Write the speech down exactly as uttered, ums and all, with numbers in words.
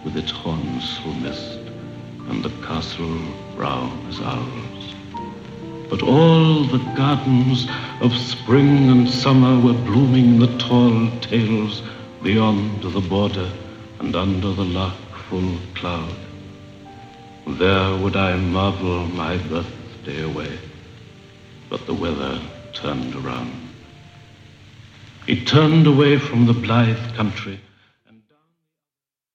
with its horns through mist, and the castle brown as owls. But all the gardens of spring and summer were blooming the tall tales beyond the border and under the lark-full cloud. There would I marvel my birthday away, but the weather turned around. It turned away from the blithe country